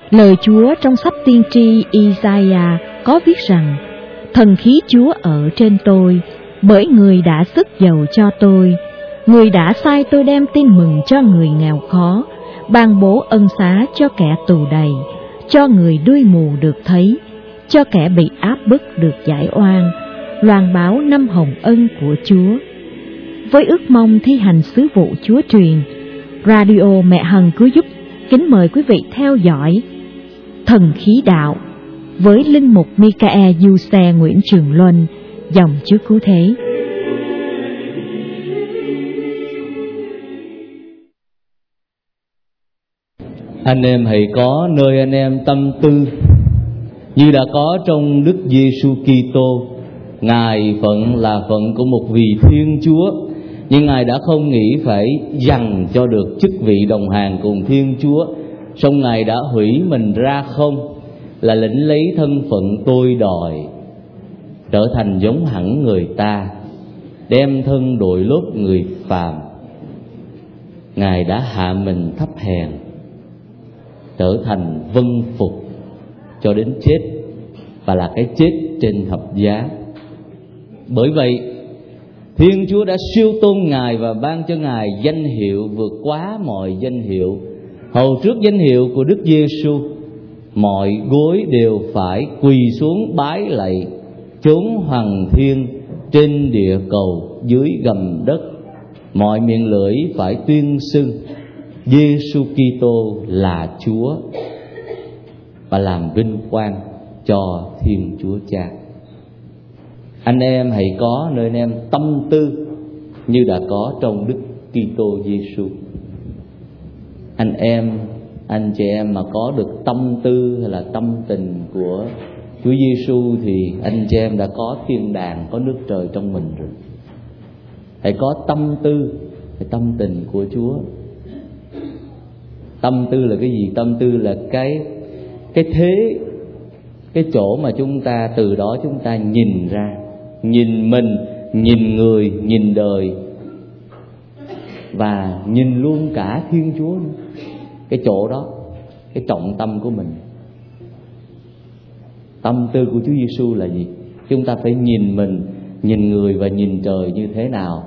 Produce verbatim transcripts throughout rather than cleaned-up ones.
Lời Chúa trong sách tiên tri Isaiah có viết rằng: Thần khí Chúa ở trên tôi, bởi Người đã sức giàu cho tôi. Người đã sai tôi đem tin mừng cho người nghèo khó, ban bố ân xá cho kẻ tù đầy, cho người đuôi mù được thấy, cho kẻ bị áp bức được giải oan, loan báo năm hồng ân của Chúa. Với ước mong thi hành sứ vụ Chúa truyền, Radio Mẹ Hằng Cứu Giúp kính mời quý vị theo dõi Thần Khí Đạo với linh mục Michael Giuse Nguyễn Trường Luân, dòng Chúa Cứu Thế. Anh em hãy có nơi anh em tâm tư như đã có trong Đức Giêsu Kitô. Ngài phận là phận của một vị Thiên Chúa, nhưng Ngài đã không nghĩ phải dành cho được chức vị đồng hàng cùng Thiên Chúa, song Ngài đã hủy mình ra không, là lĩnh lấy thân phận tôi đòi, trở thành giống hẳn người ta, đem thân đội lốt người phàm. Ngài đã hạ mình thấp hèn, trở thành vâng phục cho đến chết, và là cái chết trên thập giá. Bởi vậy Thiên Chúa đã siêu tôn Ngài và ban cho Ngài danh hiệu vượt quá mọi danh hiệu. Hầu trước danh hiệu của Đức Giêsu, mọi gối đều phải quỳ xuống bái lạy, chốn hoàng thiên, trên địa cầu, dưới gầm đất. Mọi miệng lưỡi phải tuyên xưng Giêsu Kitô là Chúa, và làm vinh quang cho Thiên Chúa Cha. Anh em hãy có nơi anh em tâm tư như đã có trong Đức Kitô Giêsu. Anh em, anh chị em mà có được tâm tư hay là tâm tình của Chúa Giêsu thì anh chị em đã có thiên đàng, có nước trời trong mình rồi. Hãy có tâm tư, cái tâm tình của Chúa. Tâm tư là cái gì? Tâm tư là cái cái thế, cái chỗ mà chúng ta từ đó chúng ta nhìn ra, nhìn mình, nhìn người, nhìn đời, và nhìn luôn cả Thiên Chúa nữa. Cái chỗ đó, cái trọng tâm của mình. Tâm tư của Chúa Giêsu là gì? Chúng ta phải nhìn mình, nhìn người và nhìn trời như thế nào?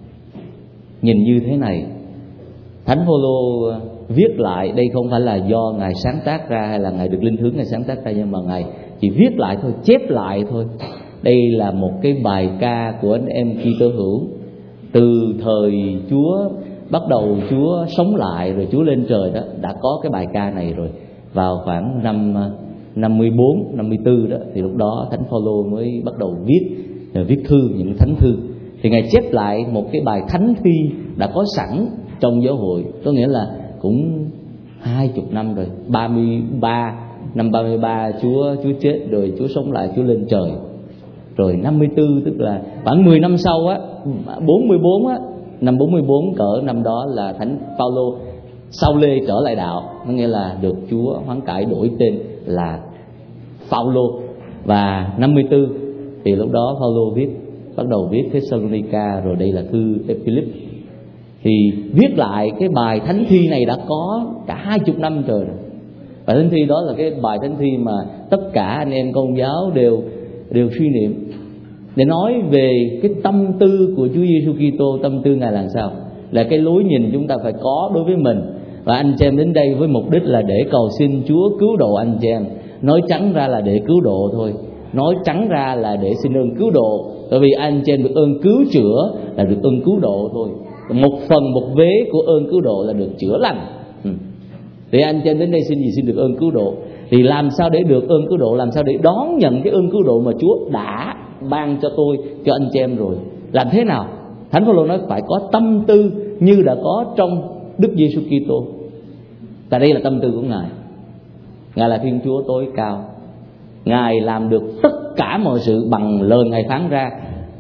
Nhìn như thế này. Thánh Phaolô viết lại, đây không phải là do Ngài sáng tác ra hay là Ngài được linh hướng Ngài sáng tác ra, nhưng mà Ngài chỉ viết lại thôi, chép lại thôi. Đây là một cái bài ca của anh em Kitô hữu. Từ thời Chúa bắt đầu Chúa sống lại rồi Chúa lên trời đó, đã có cái bài ca này rồi. Vào khoảng năm năm mươi bốn, năm mươi tư đó, thì lúc đó Thánh Phaolô mới bắt đầu viết viết thư, những thánh thư. Thì Ngài chép lại một cái bài thánh thi đã có sẵn trong giáo hội, có nghĩa là cũng hai chục năm rồi. ba mươi ba năm ba mươi ba Chúa Chúa chết rồi Chúa sống lại, Chúa lên trời. Rồi năm mươi tư, tức là khoảng mười năm sau á, bốn mươi bốn á, năm bốn mươi bốn cỡ năm đó là Thánh Phaolô sau lê trở lại đạo, có nghĩa là được Chúa hoán cải đổi tên là Phaolô. Và năm mươi tư thì lúc đó Phaolô viết, bắt đầu viết Thessalonica, rồi đây là thư Philip. Thì viết lại cái bài thánh thi này đã có cả hai chục năm trời rồi. Bài thánh thi đó là cái bài thánh thi mà tất cả anh em Công giáo đều đều suy niệm để nói về cái tâm tư của Chúa Giêsu Kitô. Tâm tư Ngài làm sao? Là cái lối nhìn chúng ta phải có đối với mình. Và anh chị em đến đây với mục đích là để cầu xin Chúa cứu độ anh chị em. Nói trắng ra là để cứu độ thôi. Nói trắng ra là để xin ơn cứu độ. Bởi vì anh chị em được ơn cứu chữa là được ơn cứu độ thôi. Một phần, một vế của ơn cứu độ là được chữa lành. ừ. Thì anh chị em đến đây xin gì? Xin được ơn cứu độ. Thì làm sao để được ơn cứu độ? Làm sao để đón nhận cái ơn cứu độ mà Chúa đã ban cho tôi, cho anh chị em rồi? Làm thế nào? Thánh Phaolô nói phải có tâm tư như đã có trong Đức Giêsu Kitô. Tại đây là tâm tư của Ngài. Ngài là Thiên Chúa tối cao. Ngài làm được tất cả mọi sự bằng lời Ngài phán ra.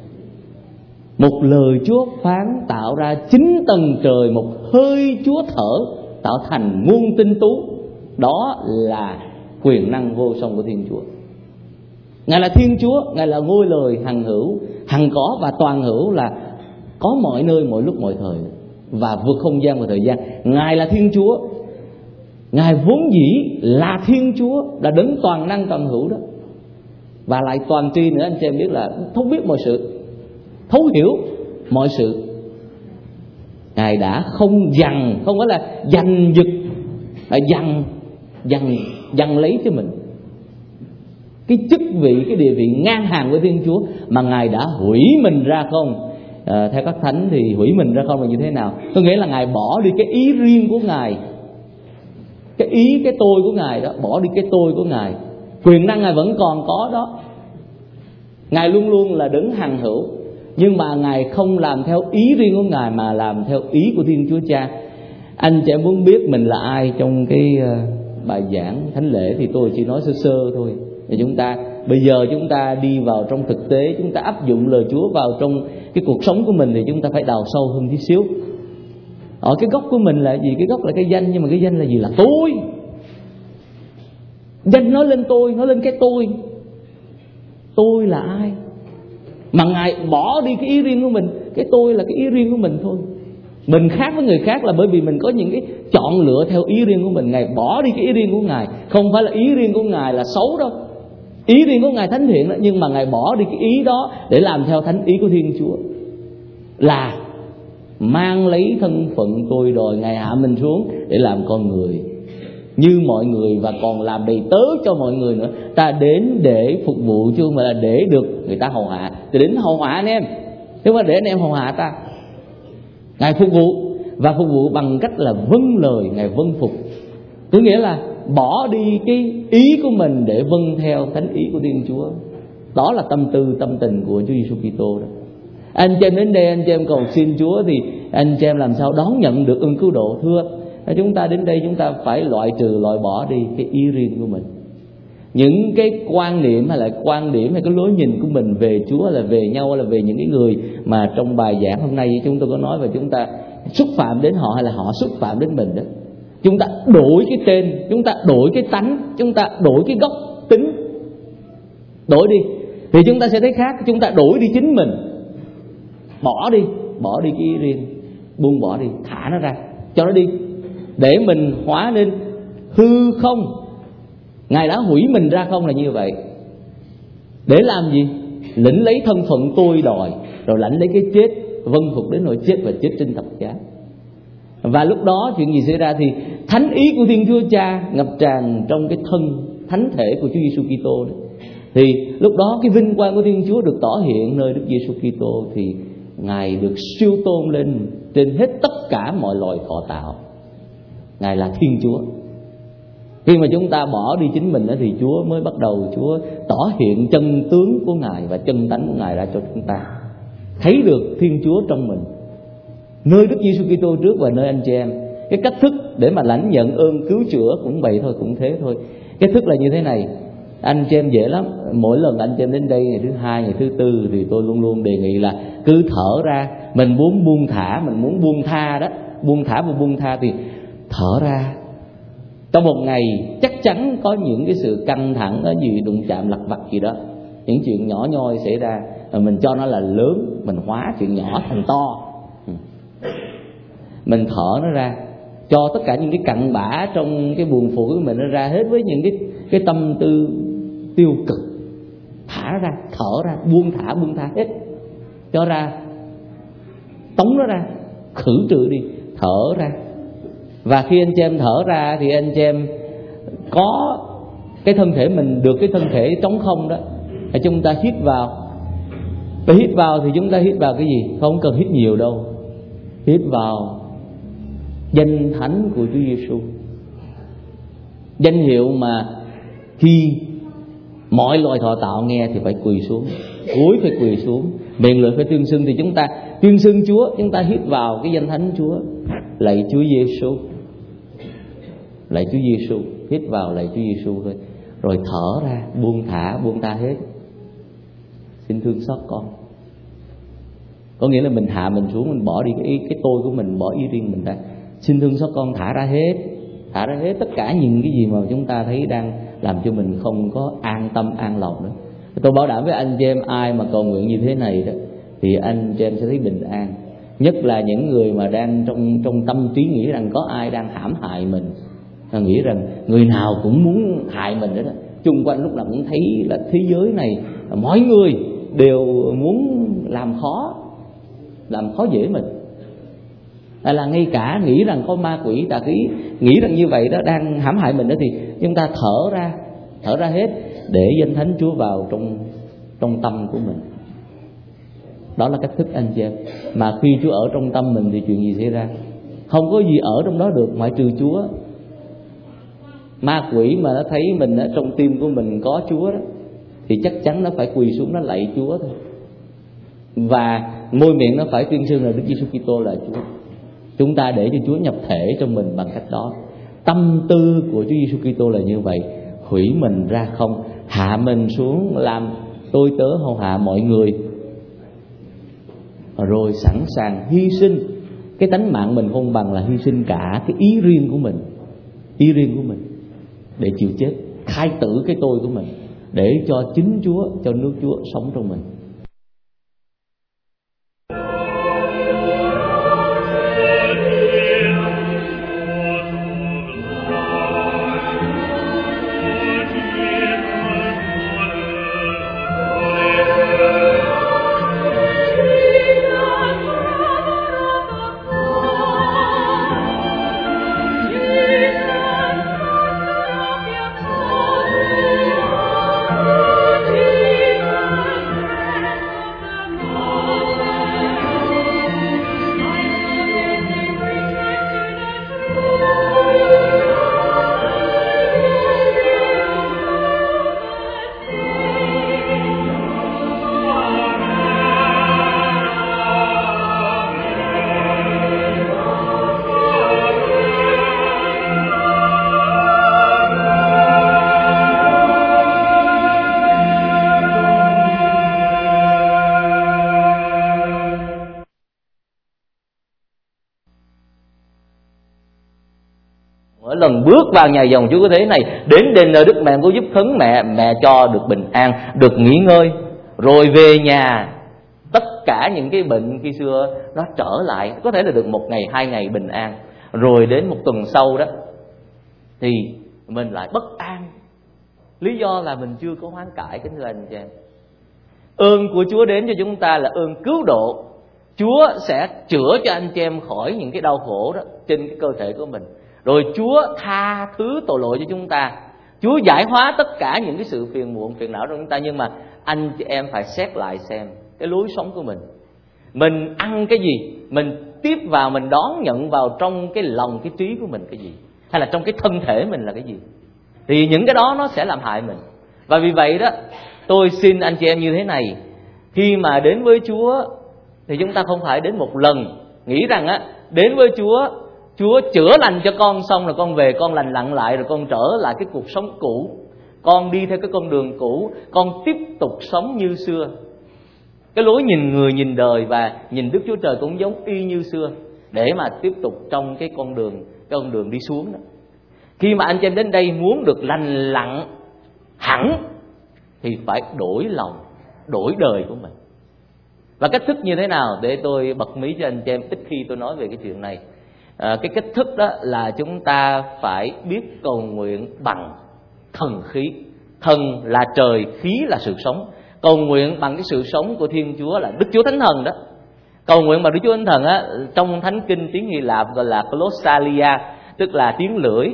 Một lời Chúa phán tạo ra chín tầng trời, một hơi Chúa thở tạo thành muôn tinh tú. Đó là quyền năng vô song của Thiên Chúa. Ngài là Thiên Chúa, Ngài là ngôi lời hằng hữu, hằng có và toàn hữu, là có mọi nơi, mọi lúc, mọi thời, và vượt không gian và thời gian. Ngài là Thiên Chúa. Ngài vốn dĩ là Thiên Chúa, là đấng toàn năng toàn hữu đó, và lại toàn tri nữa. Anh chị em biết là thấu biết mọi sự, thấu hiểu mọi sự. Ngài đã không dằn, không phải là giành giật, là dằn dằn dằn lấy cho mình cái chức vị, cái địa vị ngang hàng với Thiên Chúa, mà Ngài đã hủy mình ra không. À, theo các thánh thì hủy mình ra không là như thế nào? Có nghĩa là Ngài bỏ đi cái ý riêng của Ngài, cái ý, cái tôi của Ngài đó, bỏ đi cái tôi của Ngài. Quyền năng Ngài vẫn còn có đó, Ngài luôn luôn là đấng hằng hữu, nhưng mà Ngài không làm theo ý riêng của Ngài mà làm theo ý của Thiên Chúa Cha. Anh chị em muốn biết mình là ai trong cái bài giảng thánh lễ thì tôi chỉ nói sơ sơ thôi. Và chúng ta bây giờ chúng ta đi vào trong thực tế, chúng ta áp dụng lời Chúa vào trong cái cuộc sống của mình thì chúng ta phải đào sâu hơn tí xíu. Ở cái gốc của mình là gì? Cái gốc là cái danh, nhưng mà cái danh là gì? Là tôi. Danh nói lên tôi, nói lên cái tôi. Tôi là ai? Mà Ngài bỏ đi cái ý riêng của mình. Cái tôi là cái ý riêng của mình thôi. Mình khác với người khác là bởi vì mình có những cái chọn lựa theo ý riêng của mình. Ngài bỏ đi cái ý riêng của Ngài. Không phải là ý riêng của Ngài là xấu đâu, ý riêng của Ngài thánh thiện đó, nhưng mà Ngài bỏ đi cái ý đó để làm theo thánh ý của Thiên Chúa, là mang lấy thân phận tôi đòi. Ngài hạ mình xuống để làm con người như mọi người, và còn làm đầy tớ cho mọi người nữa. Ta đến để phục vụ chứ không phải là để được người ta hầu hạ. Thì đến hầu hạ anh em, chứ không phải để anh em hầu hạ ta. Ngài phục vụ, và phục vụ bằng cách là vâng lời, Ngài vâng phục. Có nghĩa là bỏ đi cái ý của mình để vâng theo thánh ý của Thiên Chúa. Đó là tâm tư, tâm tình của Chúa Giêsu Kitô đó. Anh chị em đến đây, anh chị em cầu xin Chúa thì anh chị em làm sao đón nhận được ơn cứu độ? Thưa, chúng ta đến đây chúng ta phải loại trừ, loại bỏ đi cái ý riêng của mình. Những cái quan niệm hay là quan điểm hay cái lối nhìn của mình về Chúa, là về nhau, là về những cái người mà trong bài giảng hôm nay chúng tôi có nói, và chúng ta xúc phạm đến họ hay là họ xúc phạm đến mình đó. Chúng ta đổi cái tên, chúng ta đổi cái tánh, chúng ta đổi cái gốc tính, đổi đi thì chúng ta sẽ thấy khác. Chúng ta đổi đi chính mình, bỏ đi, bỏ đi cái ý riêng, buông bỏ đi, thả nó ra, cho nó đi, để mình hóa nên hư không. Ngài đã hủy mình ra không là như vậy. Để làm gì? Lĩnh lấy thân phận tôi đòi, rồi lãnh lấy cái chết, vâng phục đến nỗi chết và chết trên thập giá. Và lúc đó chuyện gì xảy ra? Thì thánh ý của Thiên Chúa Cha ngập tràn trong cái thân thánh thể của Chúa Giêsu Kitô đấy. Thì lúc đó cái vinh quang của Thiên Chúa được tỏ hiện nơi Đức Giêsu Kitô, thì Ngài được siêu tôn lên trên hết tất cả mọi loài thọ tạo. Ngài là Thiên Chúa. Khi mà chúng ta bỏ đi chính mình thì Chúa mới bắt đầu Chúa tỏ hiện chân tướng của Ngài và chân tánh của Ngài ra cho chúng ta thấy được Thiên Chúa trong mình, nơi Đức Giêsu Kitô trước và nơi anh chị em. Cái cách thức để mà lãnh nhận ơn cứu chữa cũng vậy thôi, cũng thế thôi. Cái thức là như thế này, anh chị em dễ lắm. Mỗi lần anh chị em đến đây ngày thứ hai, ngày thứ tư thì tôi luôn luôn đề nghị là cứ thở ra. Mình muốn buông thả, mình muốn buông tha đó, buông thả và buông tha thì thở ra. Trong một ngày chắc chắn có những cái sự căng thẳng, có gì đụng chạm lặt vặt gì đó, những chuyện nhỏ nhoi xảy ra, mình cho nó là lớn, mình hóa chuyện nhỏ thành to. Mình thở nó ra, cho tất cả những cái cặn bã trong cái buồn phủ của mình nó ra hết, với những cái cái tâm tư tiêu cực. Thả ra, thở ra, buông thả, buông thả hết, cho ra, tống nó ra, khử trừ đi, thở ra. Và khi anh chị em thở ra thì anh chị em có cái thân thể mình được cái thân thể trống không đó, thì chúng ta hít vào. Và hít vào thì chúng ta hít vào cái gì? Không cần hít nhiều đâu. Hít vào danh thánh của Chúa Giêsu, danh hiệu mà khi mọi loài thọ tạo nghe thì phải quỳ xuống, cúi phải quỳ xuống, miệng lưỡi phải tuyên xưng. Thì chúng ta tuyên xưng Chúa, chúng ta hít vào cái danh thánh Chúa, lạy Chúa Giêsu, lạy Chúa Giêsu, hít vào lạy Chúa Giêsu thôi, rồi thở ra, buông thả, buông tha hết. Xin thương xót con. Có nghĩa là mình hạ mình xuống, mình bỏ đi cái ý, cái tôi của mình, bỏ ý riêng mình ra. Xin thương xót con, thả ra hết, thả ra hết tất cả những cái gì mà chúng ta thấy đang làm cho mình không có an tâm, an lòng nữa. Tôi bảo đảm với anh chị em, ai mà cầu nguyện như thế này đó thì anh chị em sẽ thấy bình an. Nhất là những người mà đang trong trong tâm trí nghĩ rằng có ai đang hãm hại mình, Ta nghĩ rằng người nào cũng muốn hại mình đó, đó. Chung quanh lúc nào cũng thấy là thế giới này mọi người đều muốn làm khó, làm khó dễ mình. Hay là ngay cả nghĩ rằng có ma quỷ tà khí, nghĩ rằng như vậy đó đang hãm hại mình đó, thì chúng ta thở ra, thở ra hết để danh thánh Chúa vào trong trong tâm của mình. Đó là cách thức anh chị em. Mà khi Chúa ở trong tâm mình thì chuyện gì xảy ra? Không có gì ở trong đó được ngoại trừ Chúa. Ma quỷ mà nó thấy mình ở trong tim của mình có Chúa đó, thì chắc chắn nó phải quỳ xuống nó lạy Chúa thôi. Và môi miệng nó phải tuyên xưng là Đức Giêsu Kitô là Chúa. Chúng ta để cho Chúa nhập thể trong mình bằng cách đó. Tâm tư của Chúa Giêsu Kitô là như vậy, hủy mình ra không, hạ mình xuống làm tôi tớ hầu hạ mọi người, rồi sẵn sàng hy sinh cái tánh mạng mình, không bằng là hy sinh cả cái ý riêng của mình, ý riêng của mình để chịu chết, khai tử cái tôi của mình để cho chính Chúa, cho nước Chúa sống trong mình. Lần bước vào nhà dòng Chúa có thế này, đến đền nơi Đức Mẹ Cô giúp khấn mẹ, mẹ cho được bình an, được nghỉ ngơi, rồi về nhà tất cả những cái bệnh khi xưa nó trở lại, có thể là được một ngày hai ngày bình an, rồi đến một tuần sau đó thì mình lại bất an. Lý do là mình chưa có hoán cải. Kính thưa anh chị em, ơn của Chúa đến cho chúng ta là ơn cứu độ. Chúa sẽ chữa cho anh chị em khỏi những cái đau khổ đó trên cái cơ thể của mình. Rồi Chúa tha thứ tội lỗi cho chúng ta, Chúa giải hóa tất cả những cái sự phiền muộn, phiền não trong chúng ta. Nhưng mà anh chị em phải xét lại xem cái lối sống của mình. Mình ăn cái gì, mình tiếp vào, mình đón nhận vào trong cái lòng, cái trí của mình cái gì, hay là trong cái thân thể mình là cái gì, thì những cái đó nó sẽ làm hại mình. Và vì vậy đó, tôi xin anh chị em như thế này, khi mà đến với Chúa thì chúng ta không phải đến một lần nghĩ rằng á, đến với Chúa, Chúa chữa lành cho con xong rồi con về, con lành lặn lại, rồi con trở lại cái cuộc sống cũ, con đi theo cái con đường cũ, con tiếp tục sống như xưa. Cái lối nhìn người, nhìn đời và nhìn Đức Chúa Trời cũng giống y như xưa, để mà tiếp tục trong cái con đường, cái con đường đi xuống đó. Khi mà anh chị em đến đây muốn được lành lặn hẳn thì phải đổi lòng, đổi đời của mình. Và cách thức như thế nào để tôi bật mí cho anh chị em ít khi tôi nói về cái chuyện này. À, cái cách thức đó là chúng ta phải biết cầu nguyện bằng thần khí. Thần là trời, khí là sự sống. Cầu nguyện bằng cái sự sống của Thiên Chúa là Đức Chúa Thánh Thần đó. Cầu nguyện bằng Đức Chúa Thánh Thần á, trong Thánh Kinh tiếng Hy Lạp gọi là glossalia, tức là tiếng lưỡi.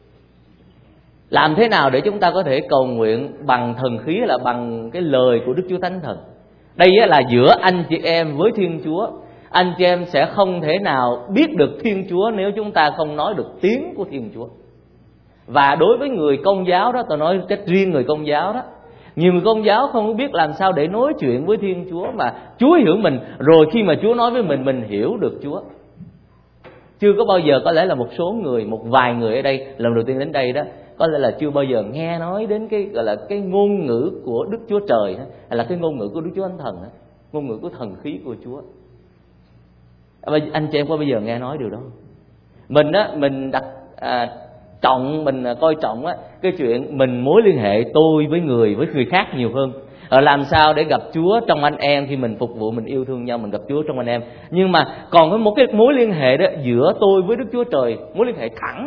Làm thế nào để chúng ta có thể cầu nguyện bằng thần khí, là bằng cái lời của Đức Chúa Thánh Thần. Đây là giữa anh chị em với Thiên Chúa. Anh chị em sẽ không thể nào biết được Thiên Chúa nếu chúng ta không nói được tiếng của Thiên Chúa. Và đối với người Công giáo đó, tôi nói trách riêng người Công giáo đó, nhiều người Công giáo không biết làm sao để nói chuyện với Thiên Chúa mà Chúa hiểu mình, rồi khi mà Chúa nói với mình, mình hiểu được Chúa. Chưa có bao giờ, có lẽ là một số người, một vài người ở đây lần đầu tiên đến đây đó, có lẽ là chưa bao giờ nghe nói đến cái gọi là cái ngôn ngữ của Đức Chúa Trời, hay là cái ngôn ngữ của Đức Chúa Thánh Thần, ngôn ngữ của thần khí của Chúa. Anh chị em có bao giờ nghe nói điều đó? Mình á, mình đặt à, trọng, mình coi trọng á cái chuyện mình mối liên hệ tôi với người, với người khác nhiều hơn. Ở làm sao để gặp Chúa trong anh em, khi mình phục vụ, mình yêu thương nhau, mình gặp Chúa trong anh em. Nhưng mà còn có một cái mối liên hệ đó giữa tôi với Đức Chúa Trời, mối liên hệ thẳng,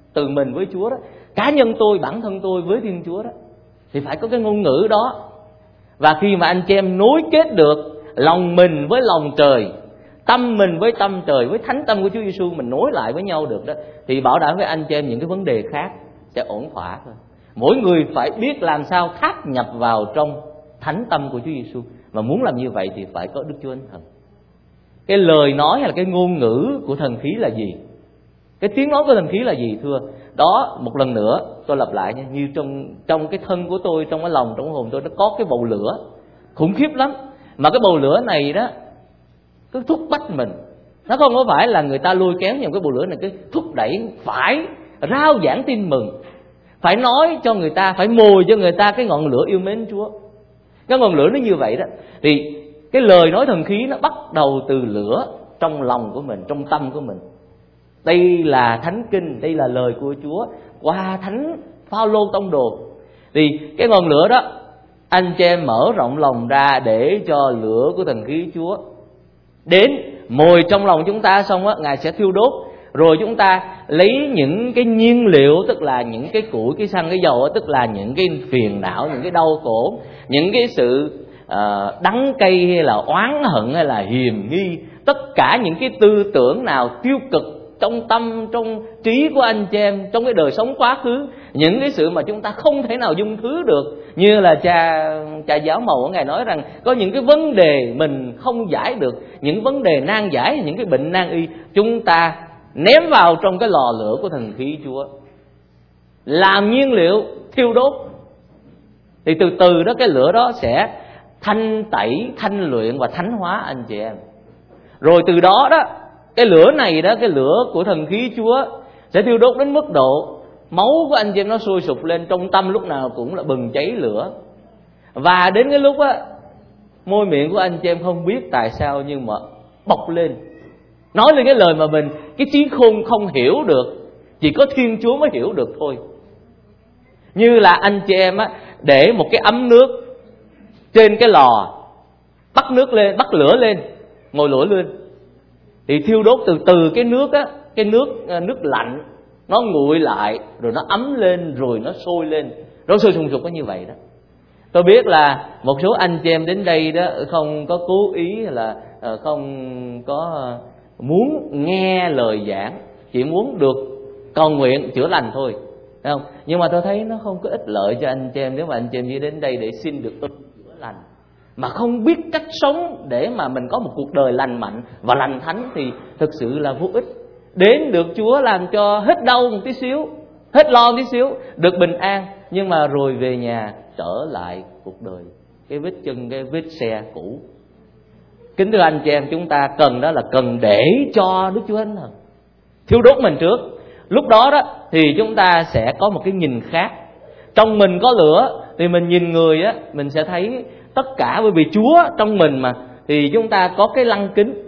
từ mình với Chúa đó, cá nhân tôi, bản thân tôi với Thiên Chúa đó, thì phải có cái ngôn ngữ đó. Và khi mà anh chị em nối kết được lòng mình với lòng trời, tâm mình với tâm trời, với thánh tâm của Chúa Giêsu, mình nối lại với nhau được đó, thì bảo đảm với anh chị em những cái vấn đề khác sẽ ổn thỏa thôi. Mỗi người phải biết làm sao tháp nhập vào trong thánh tâm của Chúa Giêsu, mà muốn làm như vậy thì phải có Đức Chúa Thánh Thần. Cái lời nói hay là cái ngôn ngữ của thần khí là gì? Cái tiếng nói của thần khí là gì thưa? Đó, một lần nữa tôi lặp lại nha, như trong trong cái thân của tôi, trong cái lòng, trong cái hồn tôi, nó có cái bầu lửa khủng khiếp lắm. Mà cái bầu lửa này đó cứ thúc bách mình. Nó không có phải là người ta lôi kéo, nhưng cái bầu lửa này cứ thúc đẩy phải rao giảng tin mừng, phải nói cho người ta, phải mồi cho người ta cái ngọn lửa yêu mến Chúa. Cái ngọn lửa nó như vậy đó. Thì cái lời nói thần khí nó bắt đầu từ lửa trong lòng của mình, trong tâm của mình. Đây là thánh kinh, đây là lời của Chúa qua thánh Phaolô tông đồ. Thì cái ngọn lửa đó, anh chị em mở rộng lòng ra để cho lửa của thần khí Chúa đến mồi trong lòng chúng ta, xong á Ngài sẽ thiêu đốt. Rồi chúng ta lấy những cái nhiên liệu, tức là những cái củi, cái xăng, cái dầu, tức là những cái phiền não, những cái đau khổ, những cái sự uh, đắng cay hay là oán hận hay là hiềm nghi, tất cả những cái tư tưởng nào tiêu cực trong tâm, trong trí của anh chị em, trong cái đời sống quá khứ, những cái sự mà chúng ta không thể nào dung thứ được. Như là cha cha giáo mầu Ngài nói rằng có những cái vấn đề mình không giải được, những vấn đề nan giải, những cái bệnh nan y, chúng ta ném vào trong cái lò lửa của thần khí Chúa, làm nhiên liệu thiêu đốt. Thì từ từ đó cái lửa đó sẽ thanh tẩy, thanh luyện và thánh hóa anh chị em. Rồi từ đó đó, cái lửa này đó, cái lửa của thần khí Chúa sẽ thiêu đốt đến mức độ máu của anh chị em nó sôi sục lên, trong tâm lúc nào cũng là bừng cháy lửa. Và đến cái lúc á, môi miệng của anh chị em không biết tại sao nhưng mà bộc lên, nói lên cái lời mà mình, cái trí khôn không hiểu được, chỉ có Thiên Chúa mới hiểu được thôi. Như là anh chị em á, để một cái ấm nước trên cái lò, bắt nước lên, bắt lửa lên, ngồi lửa lên, thì thiêu đốt từ từ cái nước á, cái nước nước lạnh nó nguội lại, rồi nó ấm lên, rồi nó sôi lên, nó sôi sùng sục có như vậy đó. Tôi biết là một số anh chị em đến đây đó không có cố ý là không có muốn nghe lời giảng, chỉ muốn được cầu nguyện chữa lành thôi, thấy không? Nhưng mà tôi thấy nó không có ích lợi cho anh chị em nếu mà anh chị em đi đến đây để xin được ơn chữa lành, mà không biết cách sống để mà mình có một cuộc đời lành mạnh và lành thánh thì thực sự là vô ích. Đến được Chúa làm cho hết đau một tí xíu, hết lo một tí xíu, được bình an, nhưng mà rồi về nhà trở lại cuộc đời cái vết chân, cái vết xe cũ. Kính thưa anh chị em, chúng ta cần đó là cần để cho Đức Chúa Thánh Thần thiêu đốt mình trước. Lúc đó đó thì chúng ta sẽ có một cái nhìn khác. Trong mình có lửa thì mình nhìn người á, mình sẽ thấy tất cả, bởi vì Chúa trong mình mà, thì chúng ta có cái lăng kính.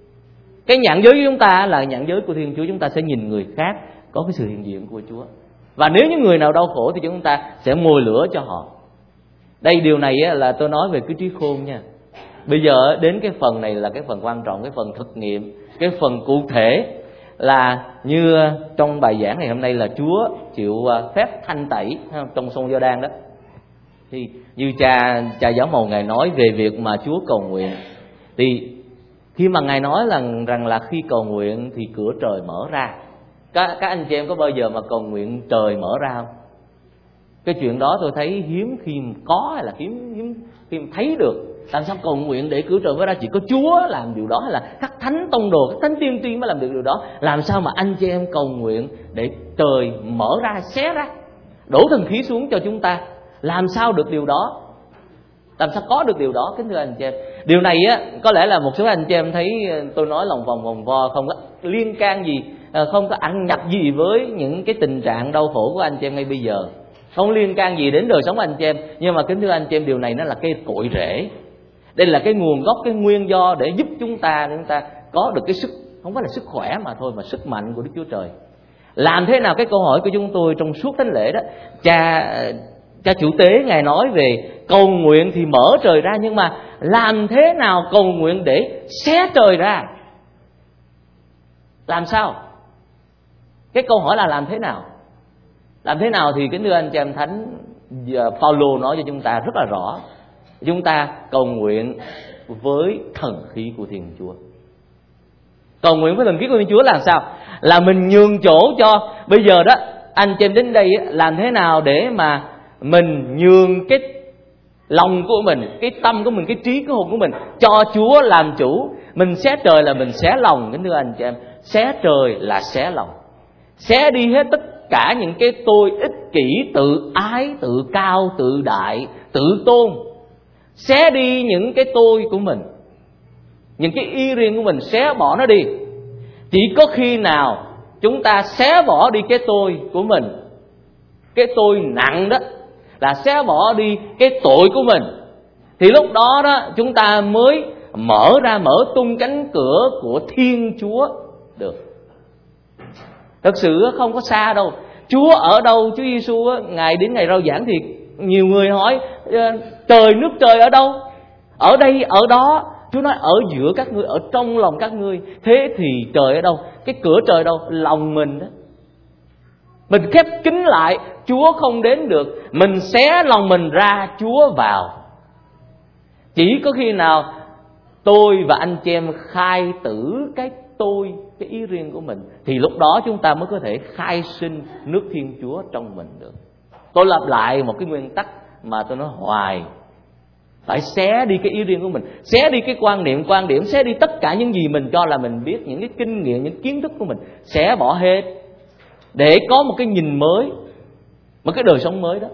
Cái nhãn giới của chúng ta là nhãn giới của Thiên Chúa, chúng ta sẽ nhìn người khác có cái sự hiện diện của Chúa. Và nếu những người nào đau khổ thì chúng ta sẽ mồi lửa cho họ. Đây, điều này là tôi nói về cái trí khôn nha. Bây giờ đến cái phần này là cái phần quan trọng, cái phần thực nghiệm, cái phần cụ thể, là như trong bài giảng ngày hôm nay là Chúa chịu phép thanh tẩy trong sông Giô-đan đó. Thì như cha cha giáo mầu Ngài nói về việc mà Chúa cầu nguyện, thì khi mà Ngài nói là rằng là khi cầu nguyện thì cửa trời mở ra. Các, các anh chị em có bao giờ mà cầu nguyện trời mở ra không? Cái chuyện đó tôi thấy hiếm khi có, hay là hiếm hiếm khi thấy được. Làm sao cầu nguyện để cửa trời mở ra? Chỉ có Chúa làm điều đó, hay là các thánh tông đồ, các thánh tiên tri mới làm được điều đó. Làm sao mà anh chị em cầu nguyện để trời mở ra, xé ra, đổ thần khí xuống cho chúng ta? Làm sao được điều đó? Làm sao có được điều đó, kính thưa anh chị em? Điều này á, có lẽ là một số anh chị em thấy tôi nói lòng vòng vòng vo, không có liên can gì, không có ăn nhập gì với những cái tình trạng đau khổ của anh chị em ngay bây giờ, không liên can gì đến đời sống anh chị em. Nhưng mà kính thưa anh chị em, điều này nó là cái cội rễ, đây là cái nguồn gốc, cái nguyên do để giúp chúng ta để chúng ta có được cái sức, không phải là sức khỏe mà thôi, mà sức mạnh của Đức Chúa Trời. Làm thế nào? Cái câu hỏi của chúng tôi trong suốt thánh lễ đó, cha cha chủ tế Ngài nói về cầu nguyện thì mở trời ra, nhưng mà làm thế nào cầu nguyện để xé trời ra? Làm sao? Cái câu hỏi là làm thế nào? Làm thế nào thì kính thưa anh chị em, Thánh Phaolô nói cho chúng ta rất là rõ. Chúng ta cầu nguyện với thần khí của Thiên Chúa. Cầu nguyện với thần khí của Thiên Chúa là sao? Là mình nhường chỗ cho. Bây giờ đó anh chị em đến đây làm thế nào để mà mình nhường cái lòng của mình, cái tâm của mình, cái trí, cái hồn của mình cho Chúa làm chủ. Mình xé trời là mình xé lòng, kính thưa anh chị em. Xé trời là xé lòng. Xé đi hết tất cả những cái tôi ích kỷ, tự ái, tự cao, tự đại, tự tôn. Xé đi những cái tôi của mình, những cái ý riêng của mình, xé bỏ nó đi. Chỉ có khi nào chúng ta xé bỏ đi cái tôi của mình, cái tôi nặng đó, là xé bỏ đi cái tội của mình, thì lúc đó đó chúng ta mới mở ra, mở tung cánh cửa của Thiên Chúa được. Thật sự không có xa đâu. Chúa ở đâu? Chúa Giêsu Ngài đến ngày rao giảng thì nhiều người hỏi trời, nước trời ở đâu? Ở đây, ở đó. Chúa nói ở giữa các ngươi, ở trong lòng các ngươi. Thế thì trời ở đâu? Cái cửa trời đâu? Lòng mình đó. Mình khép kín lại, Chúa không đến được. Mình xé lòng mình ra, Chúa vào. Chỉ có khi nào tôi và anh chị em khai tử cái tôi, cái ý riêng của mình, thì lúc đó chúng ta mới có thể khai sinh nước Thiên Chúa trong mình được. Tôi lặp lại một cái nguyên tắc mà tôi nói hoài. Phải xé đi cái ý riêng của mình, xé đi cái quan niệm, quan điểm, xé đi tất cả những gì mình cho là mình biết, những cái kinh nghiệm, những kiến thức của mình, xé bỏ hết để có một cái nhìn mới, một cái đời sống mới đó.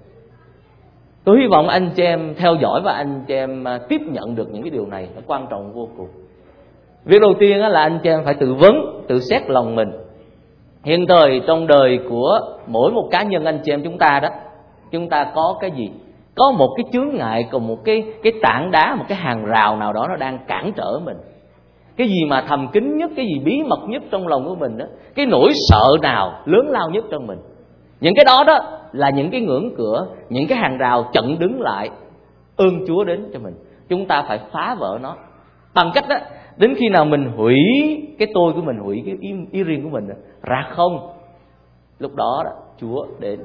Tôi hy vọng anh chị em theo dõi và anh chị em tiếp nhận được những cái điều này, nó quan trọng vô cùng. Việc đầu tiên là anh chị em phải tự vấn, tự xét lòng mình. Hiện thời trong đời của mỗi một cá nhân anh chị em chúng ta đó, chúng ta có cái gì? Có một cái chướng ngại, còn một cái cái tảng đá, một cái hàng rào nào đó nó đang cản trở mình. Cái gì mà thầm kín nhất, cái gì bí mật nhất trong lòng của mình đó, cái nỗi sợ nào lớn lao nhất trong mình. Những cái đó đó là những cái ngưỡng cửa, những cái hàng rào chặn đứng lại ơn Chúa đến cho mình. Chúng ta phải phá vỡ nó bằng cách đó, đến khi nào mình hủy cái tôi của mình, hủy cái ý, ý riêng của mình đó, ra không, lúc đó, đó Chúa đến.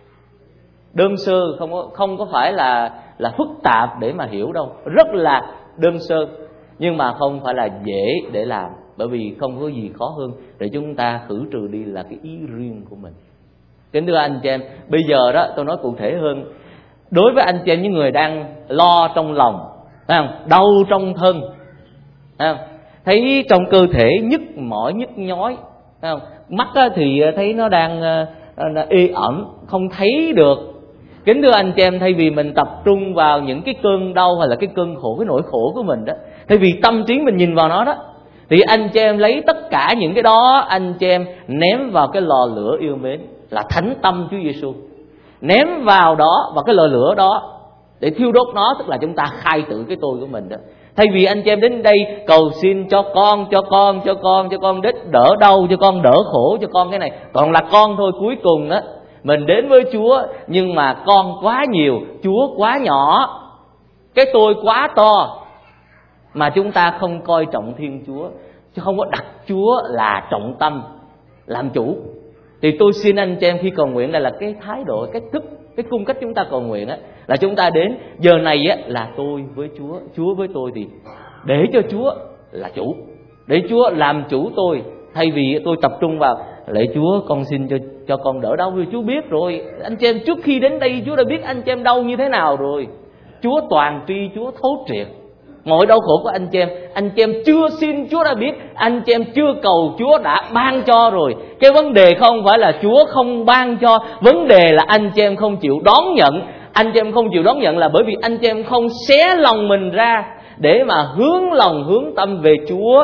Đơn sơ, không có, không có phải là là phức tạp để mà hiểu đâu, rất là đơn sơ, nhưng mà không phải là dễ để làm, bởi vì không có gì khó hơn để chúng ta khử trừ đi là cái ý riêng của mình. Kính thưa anh chị em, bây giờ đó tôi nói cụ thể hơn. Đối với anh chị em những người đang lo trong lòng, thấy không? Đau trong thân, thấy không? Thấy trong cơ thể nhức mỏi, nhức nhói, thấy không? Mắt thì thấy nó đang ê ẩm, không thấy được. Kính thưa anh chị em, thay vì mình tập trung vào những cái cơn đau hay là cái cơn khổ, cái nỗi khổ của mình đó, thay vì tâm trí mình nhìn vào nó đó, thì anh chị em lấy tất cả những cái đó, anh chị em ném vào cái lò lửa yêu mến là thánh tâm Chúa Giêsu. Ném vào đó, vào cái lò lửa đó để thiêu đốt nó, tức là chúng ta khai tử cái tôi của mình đó. Thay vì anh chị em đến đây cầu xin cho con, cho con, cho con, cho con đứt đỡ đau, cho con đỡ khổ, cho con cái này, còn là con thôi, cuối cùng đó mình đến với Chúa, nhưng mà con quá nhiều, Chúa quá nhỏ, cái tôi quá to, mà chúng ta không coi trọng Thiên Chúa, chứ không có đặt Chúa là trọng tâm, làm chủ. Thì tôi xin anh chị em khi cầu nguyện, đây là cái thái độ, cái thức, cái cung cách chúng ta cầu nguyện á, là chúng ta đến giờ này á là tôi với Chúa, Chúa với tôi, thì để cho Chúa là chủ, để Chúa làm chủ tôi. Thay vì tôi tập trung vào lạy Chúa, con xin cho cho con đỡ đau, vì Chúa biết rồi. Anh chị em trước khi đến đây Chúa đã biết anh chị em đau như thế nào rồi. Chúa toàn tri, Chúa thấu triệt mọi đau khổ của anh chị em. Anh chị em chưa xin Chúa đã biết, anh chị em chưa cầu Chúa đã ban cho rồi. Cái vấn đề không phải là Chúa không ban cho, vấn đề là anh chị em không chịu đón nhận. Anh chị em không chịu đón nhận là bởi vì anh chị em không xé lòng mình ra để mà hướng lòng, hướng tâm về Chúa.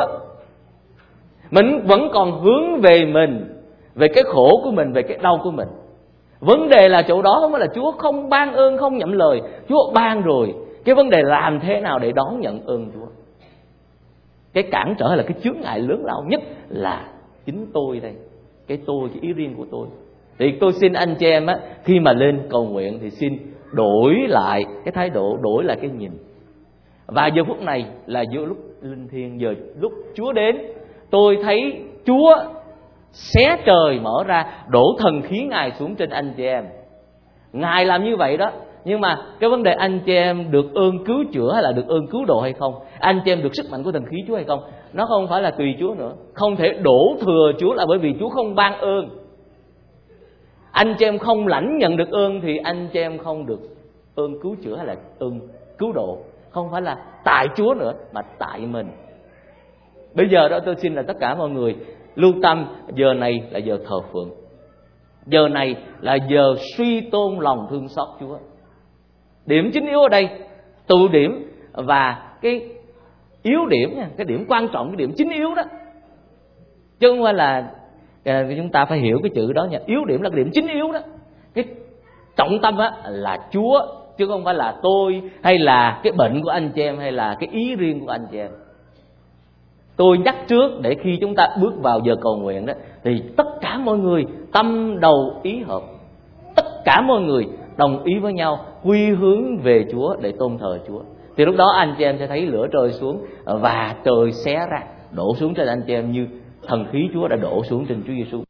Mình vẫn còn hướng về mình, về cái khổ của mình, về cái đau của mình. Vấn đề là chỗ đó, không phải là Chúa không ban ơn, không nhậm lời. Chúa ban rồi. Cái vấn đề làm thế nào để đón nhận ơn Chúa. Cái cản trở là cái chướng ngại lớn lao nhất là chính tôi đây. Cái tôi, cái ý riêng của tôi. Thì tôi xin anh chị em á, khi mà lên cầu nguyện thì xin đổi lại cái thái độ, đổi lại cái nhìn. Và giờ phút này là giữa lúc linh thiêng, giờ lúc Chúa đến, tôi thấy Chúa xé trời mở ra, đổ thần khí Ngài xuống trên anh chị em. Ngài làm như vậy đó. Nhưng mà cái vấn đề anh chị em được ơn cứu chữa hay là được ơn cứu độ hay không, anh chị em được sức mạnh của thần khí Chúa hay không, nó không phải là tùy Chúa nữa. Không thể đổ thừa Chúa là bởi vì Chúa không ban ơn. Anh chị em không lãnh nhận được ơn thì anh chị em không được ơn cứu chữa hay là ơn cứu độ. Không phải là tại Chúa nữa mà tại mình. Bây giờ đó tôi xin là tất cả mọi người lưu tâm, giờ này là giờ thờ phượng, giờ này là giờ suy tôn lòng thương xót Chúa. Điểm chính yếu ở đây, tụ điểm và cái yếu điểm nha, cái điểm quan trọng, cái điểm chính yếu đó, chứ không phải là à, chúng ta phải hiểu cái chữ đó nha. Yếu điểm là cái điểm chính yếu đó. Cái trọng tâm á là Chúa, chứ không phải là tôi hay là cái bệnh của anh chị em hay là cái ý riêng của anh chị em. Tôi nhắc trước để khi chúng ta bước vào giờ cầu nguyện đó thì tất cả mọi người tâm đầu ý hợp, tất cả mọi người đồng ý với nhau quy hướng về Chúa để tôn thờ Chúa. Thì lúc đó anh chị em sẽ thấy lửa trời xuống và trời xé ra đổ xuống trên anh chị em như thần khí Chúa đã đổ xuống trên Chúa Giêsu.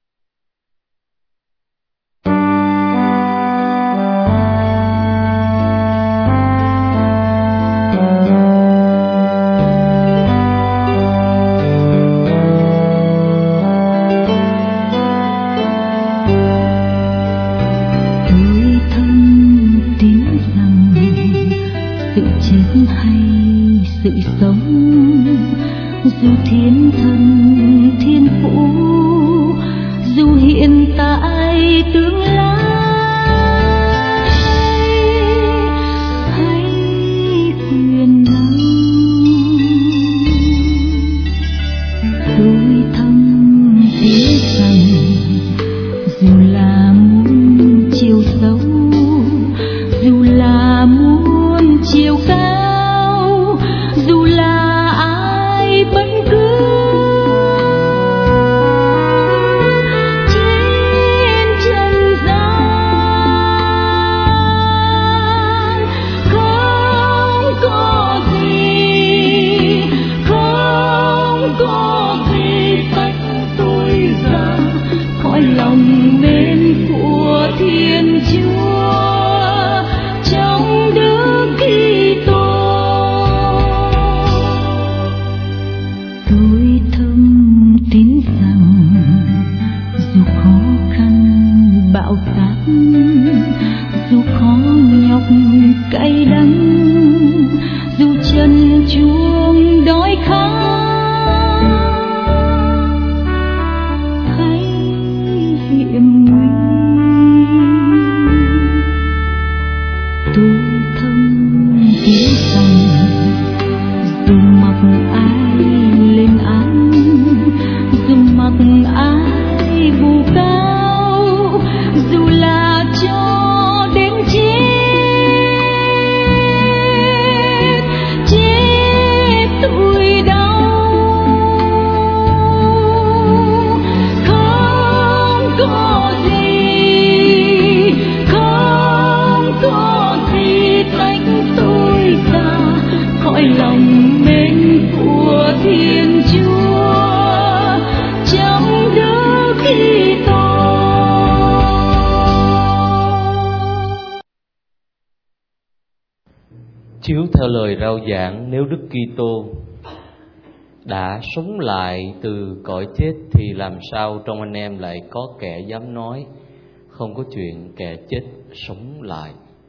Sự sống dù thiên thần thiên phụ, dù hiện tại tương lai hay quyền năng, tôi thầm tin rằng dù là muôn chiều sâu, dù là muôn chiều cao, cay đắng, dù chân chuông đói khát hay hiểm nguy, tôi thầm tin rằng dù mặc ai lên án, dù mặc ai vu cáo, dù là cho đến chết, lòng mến của Thiên Chúa trong Đức Kitô. Chiếu theo lời rao giảng, nếu Đức Kitô đã sống lại từ cõi chết thì làm sao trong anh em lại có kẻ dám nói không có chuyện kẻ chết sống lại?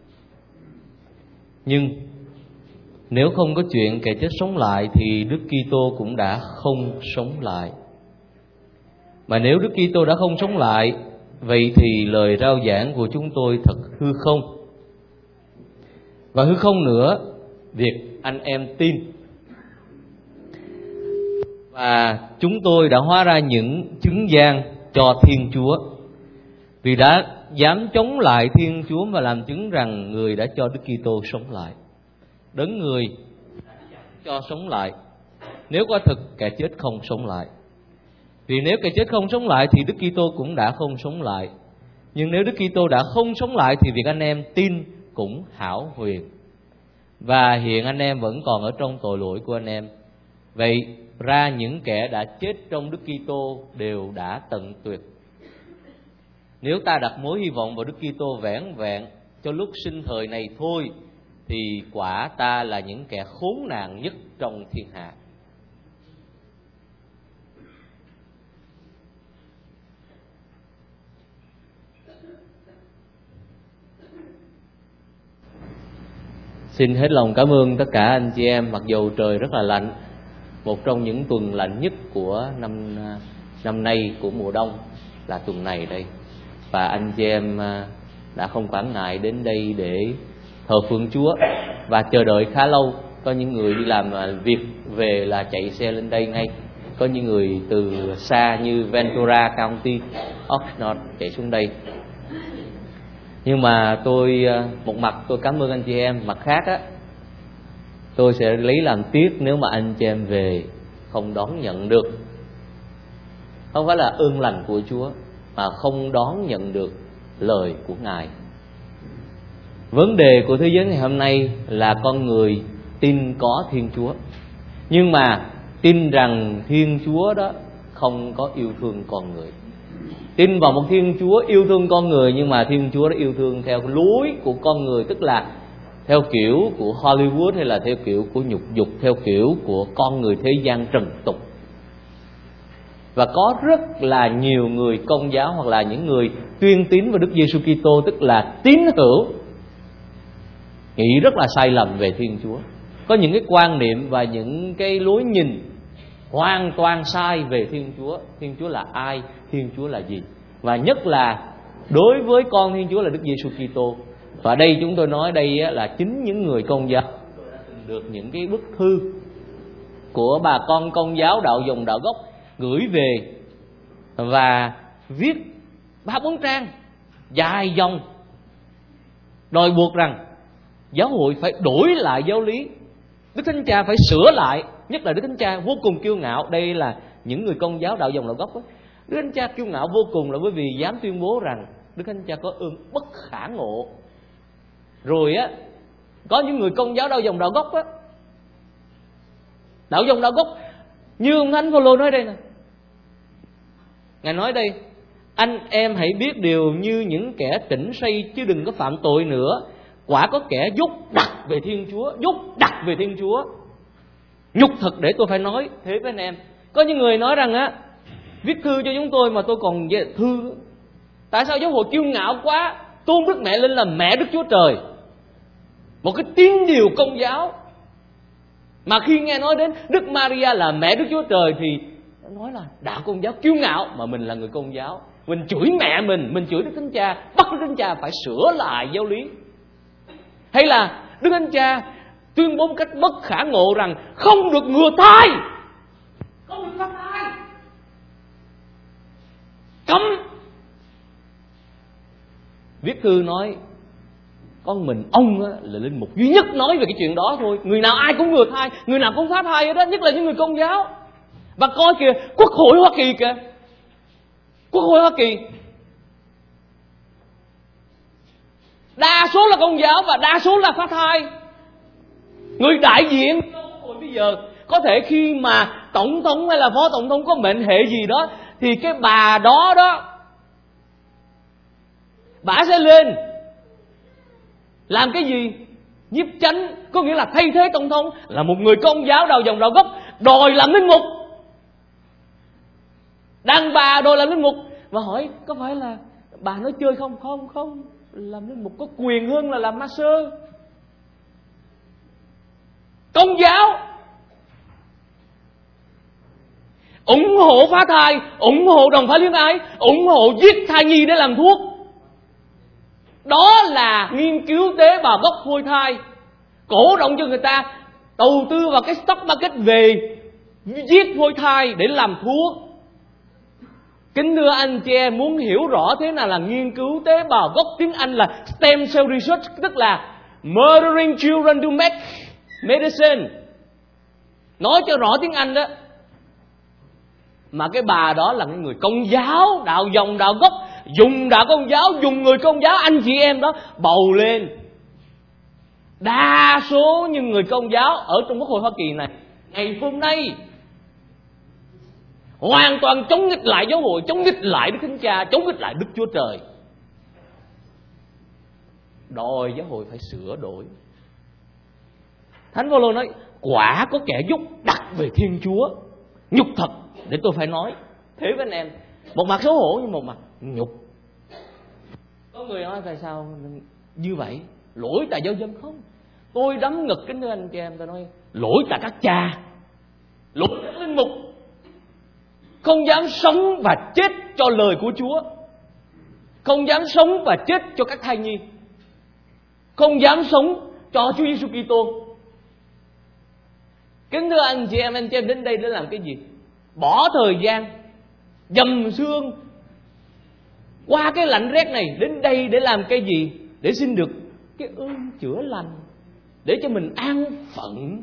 Nhưng nếu không có chuyện kẻ chết sống lại thì Đức Kitô cũng đã không sống lại. Mà nếu Đức Kitô đã không sống lại, vậy thì lời rao giảng của chúng tôi thật hư không. Và hư không nữa, việc anh em tin. Và chúng tôi đã hóa ra những chứng gian cho Thiên Chúa, vì đã dám chống lại Thiên Chúa và làm chứng rằng người đã cho Đức Kitô sống lại. Đấng người cho sống lại, nếu quả thực kẻ chết không sống lại. Vì nếu kẻ chết không sống lại thì Đức Kitô cũng đã không sống lại. Nhưng nếu Đức Kitô đã không sống lại thì việc anh em tin cũng hão huyền. Và hiện anh em vẫn còn ở trong tội lỗi của anh em. Vậy ra những kẻ đã chết trong Đức Kitô đều đã tận tuyệt. Nếu ta đặt mối hy vọng vào Đức Kitô vẻn vẹn cho lúc sinh thời này thôi, thì quả ta là những kẻ khốn nạn nhất trong thiên hạ. Xin hết lòng cảm ơn tất cả anh chị em. Mặc dù trời rất là lạnh, một trong những tuần lạnh nhất của năm năm nay, của mùa đông là tuần này đây. Và anh chị em đã không quản ngại đến đây để thờ phượng Chúa và chờ đợi khá lâu. Có những người đi làm việc về là chạy xe lên đây ngay. Có những người từ xa như Ventura County, Oxnard chạy xuống đây. Nhưng mà tôi, một mặt tôi cảm ơn anh chị em, mặt khác á, tôi sẽ lấy làm tiếc nếu mà anh chị em về không đón nhận được. Không phải là ơn lành của Chúa, mà không đón nhận được lời của Ngài. Vấn đề của thế giới ngày hôm nay là con người tin có Thiên Chúa, nhưng mà tin rằng Thiên Chúa đó không có yêu thương con người. Tin vào một Thiên Chúa yêu thương con người, nhưng mà Thiên Chúa đó yêu thương theo lối của con người, tức là theo kiểu của Hollywood, hay là theo kiểu của nhục dục, theo kiểu của con người thế gian trần tục. Và có rất là nhiều người Công giáo hoặc là những người tuyên tín vào Đức Giêsu Kitô, tức là tín hữu, nghĩ rất là sai lầm về Thiên Chúa. Có những cái quan niệm và những cái lối nhìn hoàn toàn sai về Thiên Chúa. Thiên Chúa là ai? Thiên Chúa là gì? Và nhất là đối với con Thiên Chúa là Đức Giêsu Kitô. Và đây chúng tôi nói đây là chính những người Công giáo được những cái bức thư của bà con Công giáo đạo dòng đạo gốc gửi về và viết ba bốn trang dài dòng đòi buộc rằng giáo hội phải đổi lại giáo lý, Đức Thánh Cha phải sửa lại. Nhất là Đức Thánh Cha vô cùng kiêu ngạo. Đây là những người Công giáo đạo dòng đạo gốc đó. Đức Thánh Cha kiêu ngạo vô cùng là bởi vì dám tuyên bố rằng Đức Thánh Cha có ơn bất khả ngộ. Rồi á, có những người Công giáo đạo dòng đạo gốc á, đạo dòng đạo gốc như ông Thánh Phaolô nói đây nè. Ngài nói đây: anh em hãy biết điều như những kẻ tỉnh say, chứ đừng có phạm tội nữa. Quả có kẻ dốt đặc về Thiên Chúa, dốt đặc về Thiên Chúa. Nhục thật để tôi phải nói thế với anh em. Có những người nói rằng á, viết thư cho chúng tôi mà tôi còn thư. Tại sao giáo hội kiêu ngạo quá, tôn Đức Mẹ lên là mẹ Đức Chúa Trời, một cái tín điều Công giáo, mà khi nghe nói đến Đức Maria là mẹ Đức Chúa Trời thì nói là đạo Công giáo kiêu ngạo. Mà mình là người Công giáo, mình chửi mẹ mình, mình chửi Đức Thánh Cha, bắt Đức Thánh Cha phải sửa lại giáo lý. Hay là Đức Thánh Cha tuyên bố một cách bất khả ngộ rằng không được ngừa thai, không được phá thai, cấm. Viết thư nói con mình ông á, là linh mục duy nhất nói về cái chuyện đó thôi. Người nào ai cũng ngừa thai, người nào cũng phá thai hết đó, nhất là những người Công giáo. Và coi kìa, Quốc hội Hoa Kỳ kìa, Quốc hội Hoa Kỳ đa số là Công giáo và đa số là phá thai. Người đại diện Quốc hội bây giờ có thể khi mà tổng thống hay là phó tổng thống có mệnh hệ gì đó, thì cái bà đó đó, bà sẽ lên làm cái gì? Nhiếp chánh, có nghĩa là thay thế tổng thống, là một người Công giáo đầu dòng đầu gốc, đòi làm linh mục. Đàn bà đòi làm linh mục. Và hỏi có phải là bà nói chơi không? Không, không. Làm linh mục có quyền hơn là làm ma sơ. Công giáo ủng hộ phá thai, ủng hộ đồng phái luyến ái, ủng hộ giết thai nhi để làm thuốc. Đó là nghiên cứu tế bào gốc phôi thai, cổ động cho người ta đầu tư vào cái stock market về giết phôi thai để làm thuốc. Kính thưa anh chị em, muốn hiểu rõ thế nào là nghiên cứu tế bào gốc, tiếng Anh là stem cell research, tức là murdering children to make medicine. Nói cho rõ tiếng Anh đó. Mà cái bà đó là cái người Công giáo, đạo dòng đạo gốc, dùng đạo Công giáo, dùng người Công giáo anh chị em đó bầu lên. Đa số những người Công giáo ở trong Quốc hội Hoa Kỳ này ngày hôm nay hoàn toàn chống nghịch lại giáo hội, chống nghịch lại Đức Thánh Cha, chống nghịch lại Đức Chúa Trời, đòi giáo hội phải sửa đổi. Thánh Phaolô nói quả có kẻ dúc đặt về Thiên Chúa. Nhục thật, để tôi phải nói thế với anh em, một mặt xấu hổ nhưng một mặt nhục. Có người nói tại sao như vậy, lỗi tại giáo dân. Không, tôi đấm ngực kính thưa anh chị em, tôi nói lỗi tại các cha, lỗi tại linh mục, không dám sống và chết cho lời của Chúa, không dám sống và chết cho các thai nhi, không dám sống cho Chúa Giêsu Kitô. Kính thưa anh chị em, anh chị em đến đây để làm cái gì? Bỏ thời gian dầm xương qua cái lạnh rét này đến đây để làm cái gì? Để xin được cái ơn chữa lành, để cho mình an phận.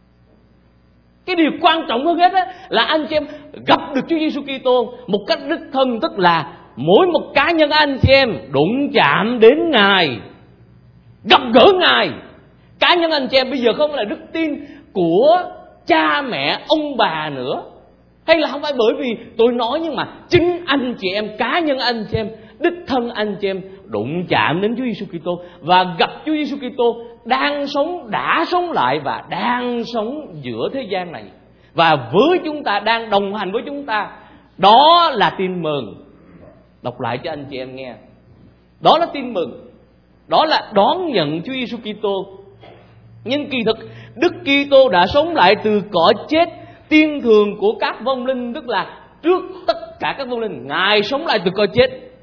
Cái điều quan trọng hơn hết á, là anh chị em gặp được Chúa Giêsu Kitô một cách đích thân, tức là mỗi một cá nhân anh chị em đụng chạm đến Ngài, gặp gỡ Ngài. Cá nhân anh chị em bây giờ không là đức tin của cha mẹ ông bà nữa, hay là không phải bởi vì tôi nói, nhưng mà chính anh chị em, cá nhân anh chị em, đích thân anh chị em đụng chạm đến Chúa Giêsu Kitô và gặp Chúa Giêsu Kitô đang sống, đã sống lại và đang sống giữa thế gian này, và với chúng ta, đang đồng hành với chúng ta. Đó là tin mừng. Đọc lại cho anh chị em nghe. Đó là tin mừng. Đó là đón nhận Chúa Giêsu Kitô. Nhưng kỳ thực Đức Kitô đã sống lại từ cõi chết tiên thường của các vong linh, tức là trước tất cả các vong linh, Ngài sống lại từ cõi chết.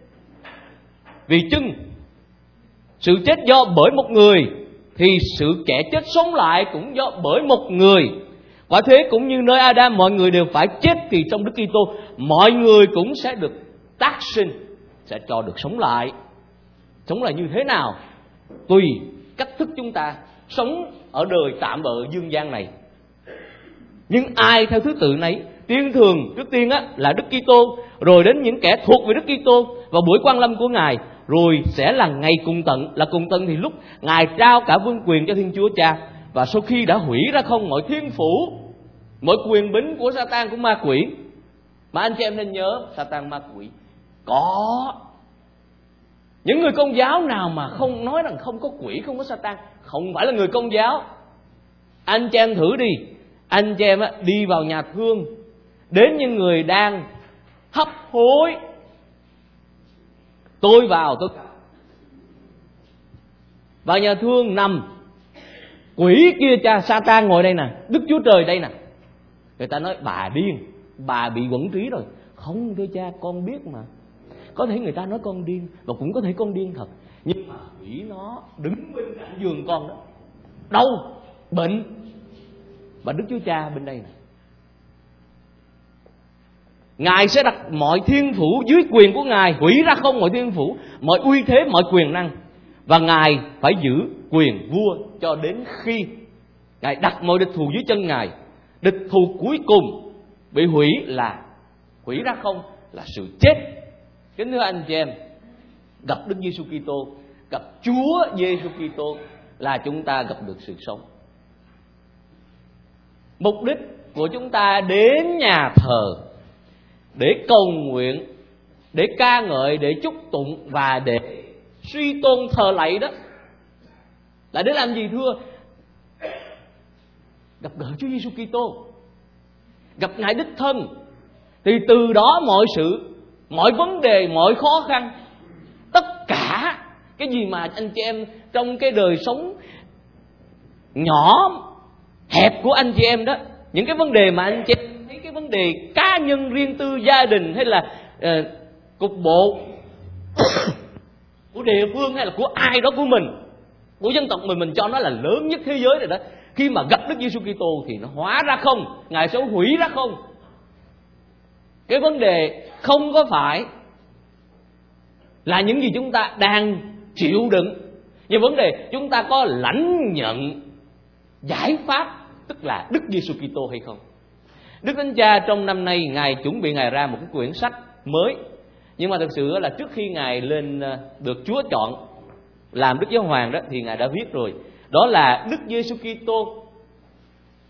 Vì chưng sự chết do bởi một người, thì sự kẻ chết sống lại cũng do bởi một người. Quả thế cũng như nơi Adam mọi người đều phải chết, thì trong Đức Kitô mọi người cũng sẽ được tác sinh, sẽ cho được sống lại. Sống lại như thế nào? Tùy cách thức chúng ta sống ở đời tạm bợ dương gian này. Nhưng ai theo thứ tự này, tiên thường trước tiên á, là Đức Kitô, rồi đến những kẻ thuộc về Đức Kitô vào buổi quan lâm của Ngài, rồi sẽ là ngày cùng tận. Là cùng tận thì lúc Ngài trao cả vương quyền cho Thiên Chúa Cha, và sau khi đã hủy ra không mọi thiên phủ, mọi quyền bính của Sa-tan, của ma quỷ. Mà anh chị em nên nhớ, Sa-tan, ma quỷ có. Những người Công giáo nào mà không nói rằng không có quỷ, không có Sa-tan, không phải là người Công giáo. Anh chị em thử đi, anh chị em đi vào nhà thương, đến những người đang hấp hối. Tôi vào, tôi vào nhà thương nằm, quỷ kia cha Sa-tan ngồi đây nè, Đức Chúa Trời đây nè. Người ta nói bà điên, bà bị quẩn trí rồi. Không thưa cha, con biết mà. Có thể người ta nói con điên, và cũng có thể con điên thật, nhưng mà quỷ nó đứng bên cạnh giường con đó, đau, bệnh, và Đức Chúa Cha bên đây này, Ngài sẽ đặt mọi thiên phủ dưới quyền của Ngài, hủy ra không mọi thiên phủ, mọi uy thế, mọi quyền năng, và Ngài phải giữ quyền vua cho đến khi Ngài đặt mọi địch thù dưới chân Ngài. Địch thù cuối cùng bị hủy là hủy ra không, là sự chết. Kính thưa anh chị em, gặp Đức Giêsu Kitô, gặp Chúa Giêsu Kitô là chúng ta gặp được sự sống. Mục đích của chúng ta đến nhà thờ để cầu nguyện, để ca ngợi, để chúc tụng và để suy tôn thờ lạy đó là để làm gì thưa? Gặp gỡ Chúa Giêsu Kitô, gặp Ngài đích thân, thì từ đó mọi sự, mọi vấn đề, mọi khó khăn, tất cả cái gì mà anh chị em trong cái đời sống nhỏ hẹp của anh chị em đó, những cái vấn đề mà anh chị em thấy, cái vấn đề cá nhân riêng tư, gia đình, hay là uh, cục bộ của địa phương, hay là của ai đó của mình, của dân tộc mình, mình cho nó là lớn nhất thế giới rồi đó. Khi mà gặp Đức Giêsu Kitô thì nó hóa ra không, Ngài sẽ hủy ra không. Cái vấn đề không có phải là những gì chúng ta đang chịu đựng, nhưng vấn đề chúng ta có lãnh nhận giải pháp, tức là Đức Giêsu Kitô hay không. Đức Thánh Cha trong năm nay Ngài chuẩn bị Ngài ra một cái quyển sách mới, nhưng mà thực sự là trước khi Ngài lên được Chúa chọn làm Đức Giáo Hoàng đó, thì Ngài đã viết rồi. Đó là Đức Giêsu Kitô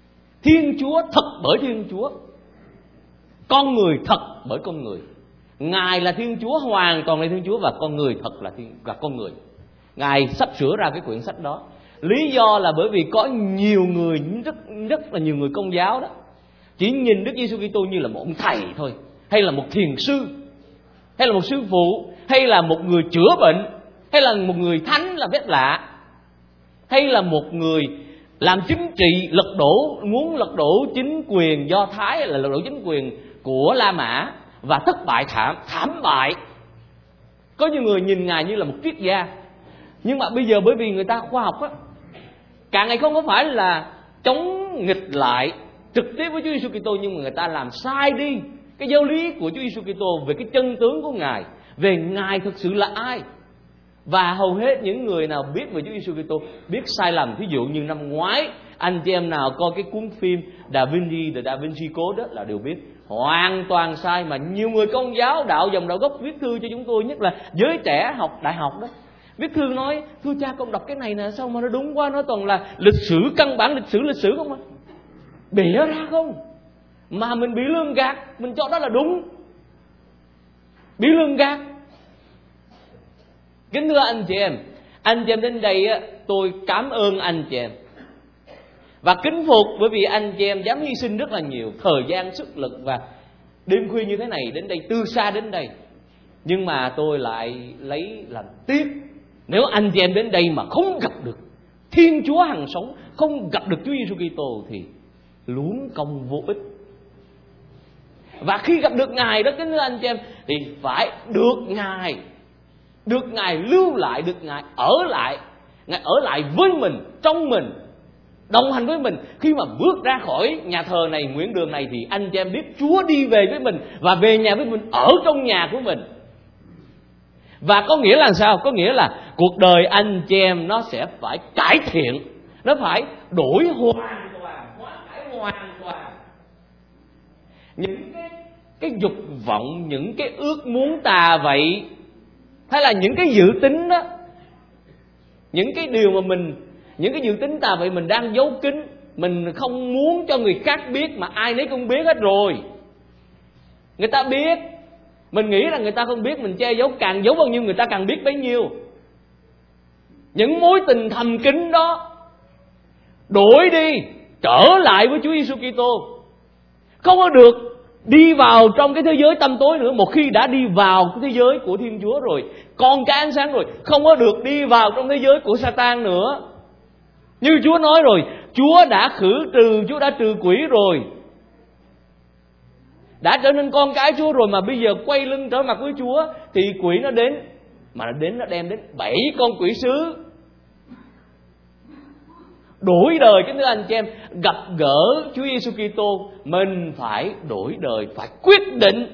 Thiên Chúa thật bởi Thiên Chúa, con người thật bởi con người. Ngài là Thiên Chúa, hoàn toàn là Thiên Chúa, và con người thật là thiên, là con người. Ngài sắp sửa ra cái quyển sách đó. Lý do là bởi vì có nhiều người, rất rất là nhiều người Công giáo đó, chỉ nhìn Đức Giêsu Kitô như là một ông thầy thôi, hay là một thiền sư, hay là một sư phụ, hay là một người chữa bệnh, hay là một người thánh là phép lạ, hay là một người làm chính trị lật đổ, muốn lật đổ chính quyền Do Thái, hay là lật đổ chính quyền của La Mã và thất bại thảm thảm bại. Có nhiều người nhìn Ngài như là một triết gia. Nhưng mà bây giờ bởi vì người ta khoa học á, càng ngày không có phải là chống nghịch lại trực tiếp với Chúa Giêsu Kitô, nhưng mà người ta làm sai đi cái giáo lý của Chúa Giêsu Kitô về cái chân tướng của Ngài, về Ngài thực sự là ai. Và hầu hết những người nào biết về Chúa Giêsu Kitô biết sai lầm. Thí dụ như năm ngoái, anh chị em nào coi cái cuốn phim Da Vinci, The Da Vinci Code đó là đều biết hoàn toàn sai. Mà nhiều người Công giáo, đạo dòng đạo gốc viết thư cho chúng tôi, nhất là giới trẻ học đại học đó, viết thư nói: thưa cha, con đọc cái này nè, sao mà nó đúng quá, nó toàn là lịch sử, căn bản lịch sử lịch sử không à, bịa ra không, mà mình bị lường gạt, mình cho đó là đúng, bị lường gạt. Kính thưa anh chị em, anh chị em đến đây tôi cảm ơn anh chị em và kính phục, bởi vì anh chị em dám hy sinh rất là nhiều thời gian, sức lực và đêm khuya như thế này đến đây, từ xa đến đây. Nhưng mà tôi lại lấy làm tiếc nếu anh chị em đến đây mà không gặp được Thiên Chúa hằng sống, không gặp được Chúa Giêsu Kitô thì luống công vô ích. Và khi gặp được Ngài đó, kính thưa anh chị em, thì phải được Ngài được Ngài lưu lại, được Ngài ở lại, Ngài ở lại với mình, trong mình, đồng hành với mình. Khi mà bước ra khỏi nhà thờ này, Nguyễn Đường này, thì anh chị em biết Chúa đi về với mình và về nhà với mình, ở trong nhà của mình. Và có nghĩa là sao? Có nghĩa là cuộc đời anh chị em nó sẽ phải cải thiện, nó phải đổi hoàn toàn, hóa cải hoàn toàn. Những cái, cái dục vọng, những cái ước muốn tà vậy, hay là những cái dự tính đó, những cái điều mà mình, những cái dự tính tà vậy mình đang giấu kín, mình không muốn cho người khác biết, mà ai nấy cũng biết hết rồi. Người ta biết, mình nghĩ là người ta không biết, mình che giấu, càng giấu bao nhiêu người ta càng biết bấy nhiêu. Những mối tình thầm kín đó đổi đi, trở lại với Chúa Giêsu Kitô. Không có được đi vào trong cái thế giới tăm tối nữa. Một khi đã đi vào cái thế giới của Thiên Chúa rồi, con cái ánh sáng rồi, không có được đi vào trong thế giới của Satan nữa. Như Chúa nói rồi, Chúa đã khử trừ, Chúa đã trừ quỷ rồi, đã trở nên con cái Chúa rồi, mà bây giờ quay lưng trở mặt với Chúa thì quỷ nó đến, mà nó đến nó đem đến bảy con quỷ sứ. Đổi đời, kính thưa anh chị em, gặp gỡ Chúa Giêsu Kitô, mình phải đổi đời, phải quyết định.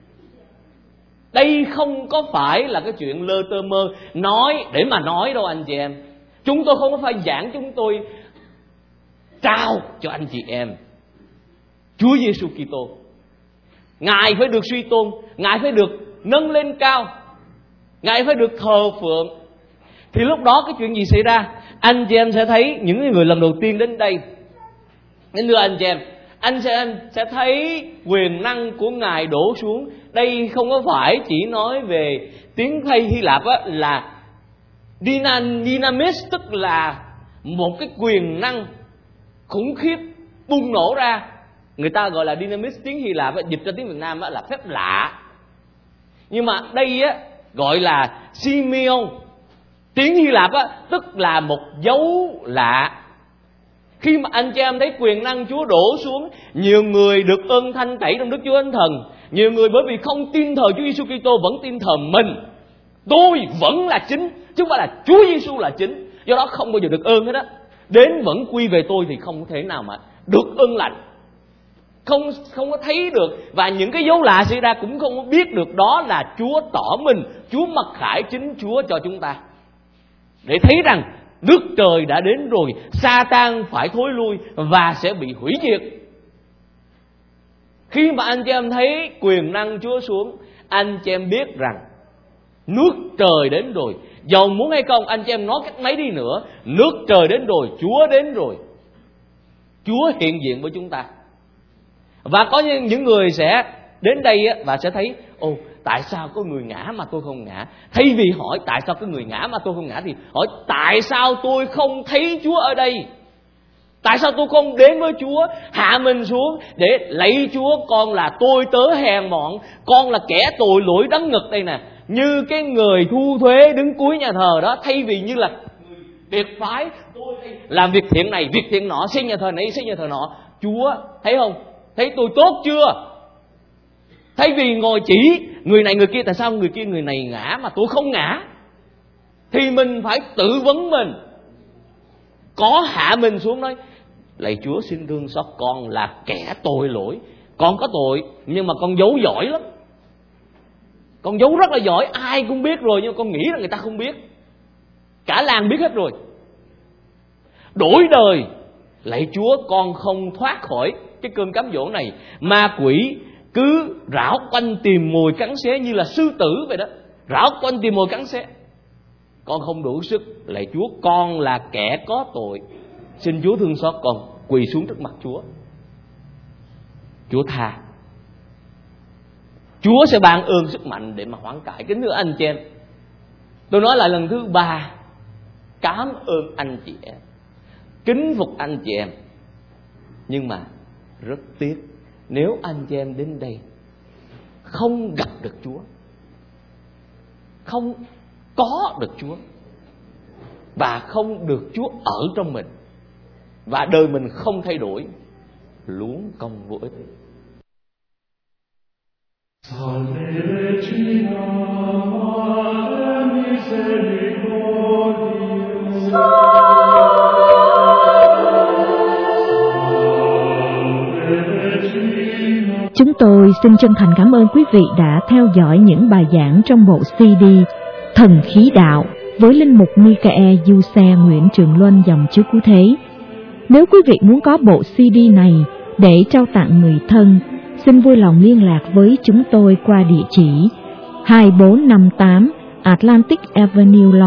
Đây không có phải là cái chuyện lơ tơ mơ nói để mà nói đâu anh chị em. Chúng tôi không có phải giảng, chúng tôi trao cho anh chị em Chúa Giêsu Kitô. Ngài phải được suy tôn, Ngài phải được nâng lên cao, Ngài phải được thờ phượng. Thì lúc đó cái chuyện gì xảy ra? Anh chị em sẽ thấy những người lần đầu tiên đến đây, nên thưa anh chị em, anh sẽ, anh sẽ thấy quyền năng của Ngài đổ xuống. Đây không có phải chỉ nói về tiếng Tây Hy Lạp á, là dynamis, tức là một cái quyền năng khủng khiếp bùng nổ ra. Người ta gọi là dynamis, tiếng Hy Lạp á, dịch ra tiếng Việt Nam á, là phép lạ. Nhưng mà đây á, gọi là Simeon, tiếng Hy Lạp á, tức là một dấu lạ. Khi mà anh chị em thấy quyền năng Chúa đổ xuống, nhiều người được ơn thanh tẩy trong Đức Chúa Thánh Thần. Nhiều người bởi vì không tin thờ Chúa Giêsu Kitô vẫn tin thờ mình. Tôi vẫn là chính, chứ không phải là Chúa Giêsu là chính. Do đó không bao giờ được ơn hết á. Đến vẫn quy về tôi thì không thể nào mà được ơn lành. Không, không có thấy được. Và những cái dấu lạ xảy ra cũng không có biết được đó là Chúa tỏ mình, Chúa mặc khải chính Chúa cho chúng ta, để thấy rằng nước trời đã đến rồi, Sa-tan phải thối lui và sẽ bị hủy diệt. Khi mà anh chị em thấy quyền năng Chúa xuống, anh chị em biết rằng nước trời đến rồi. Dầu muốn hay không, anh chị em nói cách mấy đi nữa, nước trời đến rồi, Chúa đến rồi. Chúa hiện diện với chúng ta. Và có những người sẽ đến đây và sẽ thấy, ồ, tại sao có người ngã mà tôi không ngã? Thay vì hỏi tại sao có người ngã mà tôi không ngã, thì hỏi tại sao tôi không thấy Chúa ở đây? Tại sao tôi không đến với Chúa, hạ mình xuống để lạy Chúa, con là tôi tớ hèn mọn, con là kẻ tội lỗi đắng ngực đây nè. Như cái người thu thuế đứng cuối nhà thờ đó, thay vì như là biệt phái, tôi làm việc thiện này, việc thiện nọ, xây nhà thờ này, xây nhà thờ nọ. Chúa, thấy không? Thấy tôi tốt chưa? Thay vì ngồi chỉ người này người kia, tại sao người kia người này ngã mà tôi không ngã? Thì mình phải tự vấn mình, có hạ mình xuống nói, lạy Chúa xin thương xót, con là kẻ tội lỗi, con có tội nhưng mà con giấu giỏi lắm, con giấu rất là giỏi, ai cũng biết rồi, nhưng con nghĩ là người ta không biết, cả làng biết hết rồi. Đổi đời, lạy Chúa con không thoát khỏi cái cơn cám dỗ này, ma quỷ cứ rảo quanh tìm mồi cắn xé như là sư tử vậy đó, rảo quanh tìm mồi cắn xé. Con không đủ sức, lạy Chúa con là kẻ có tội, xin Chúa thương xót con, quỳ xuống trước mặt Chúa. Chúa tha, Chúa sẽ ban ơn sức mạnh để mà hoán cải. Kính thưa anh chị em, tôi nói lại lần thứ ba, cảm ơn anh chị em, kính phục anh chị em. Nhưng mà rất tiếc, nếu anh chị em đến đây không gặp được Chúa, không có được Chúa, và không được Chúa ở trong mình, và đời mình không thay đổi, luống công vô ích. Chúng tôi xin chân thành cảm ơn quý vị đã theo dõi những bài giảng trong bộ xê đê Thần Khí Đạo với linh mục Michael Giuse Nguyễn Trường Luân dòng Chúa Cứu Thế. Nếu quý vị muốn có bộ xê đê này để trao tặng người thân, xin vui lòng liên lạc với chúng tôi qua địa chỉ hai bốn năm tám Atlantic Avenue